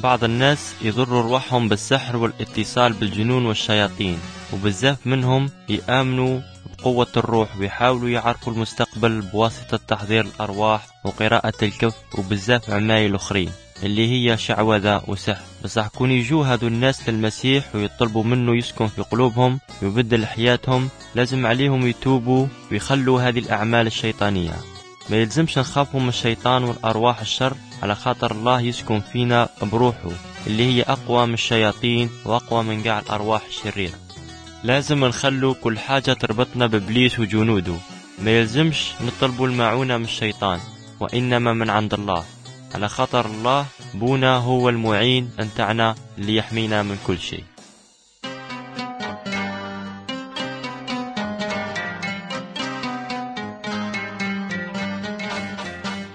بعض الناس يضروا أرواحهم بالسحر والاتصال بالجنون والشياطين، وبالذات منهم يآمنوا بقوة الروح ويحاولوا يعرفوا المستقبل بواسطة تحضير الأرواح وقراءة الكف، وبالذات عمايل أخرين اللي هي شعوذة وسحر. بس حكون يجوا هذو الناس للمسيح ويطلبوا منه يسكن في قلوبهم ويبدل حياتهم، لازم عليهم يتوبوا ويخلوا هذه الأعمال الشيطانية. ما يلزمش نخافوا من الشيطان والأرواح الشر، على خاطر الله يسكن فينا بروحه اللي هي أقوى من الشياطين وأقوى من قاع الأرواح الشريرة. لازم نخلوا كل حاجة تربطنا بإبليس وجنوده، ما يلزمش نطلبوا المعونة من الشيطان وإنما من عند الله، على خاطر الله بونا هو المعين أنتعنا اللي يحمينا من كل شيء.